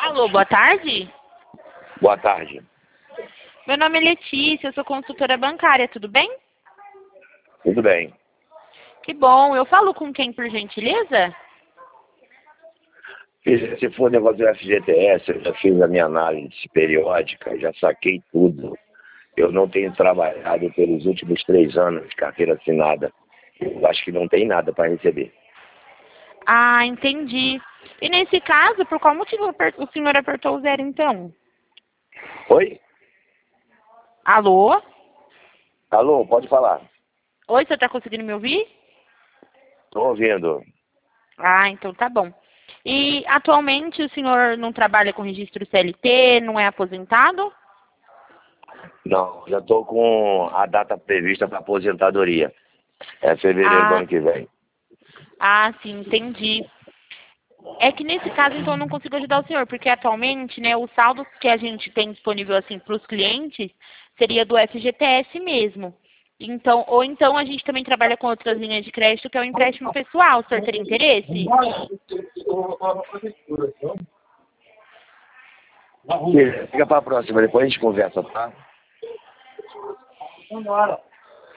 Alô, boa tarde. Boa tarde. Meu nome é Letícia, eu sou consultora bancária, tudo bem? Tudo bem. Que bom. Eu falo com quem, por gentileza? Se for negócio do FGTS, eu já fiz a minha análise periódica, já saquei tudo. Eu não tenho trabalhado pelos últimos 3 anos de carteira assinada. Eu acho que não tem nada para receber. Ah, entendi. E nesse caso, por qual motivo o senhor apertou o zero, então? Oi? Alô? Alô, pode falar. Oi, você está conseguindo me ouvir? Estou ouvindo. Ah, então tá bom. E atualmente o senhor não trabalha com registro CLT, não é aposentado? Não, já estou com a data prevista para aposentadoria. É fevereiro do Ah, ano que vem. sim, entendi. É que nesse caso, então, eu não consigo ajudar o senhor, porque atualmente, né, o saldo que a gente tem disponível, assim, para os clientes seria do FGTS mesmo. Então, ou então a gente também trabalha com outras linhas de crédito, que é o empréstimo pessoal. O senhor teria interesse? Fica para a próxima, depois a gente conversa, tá?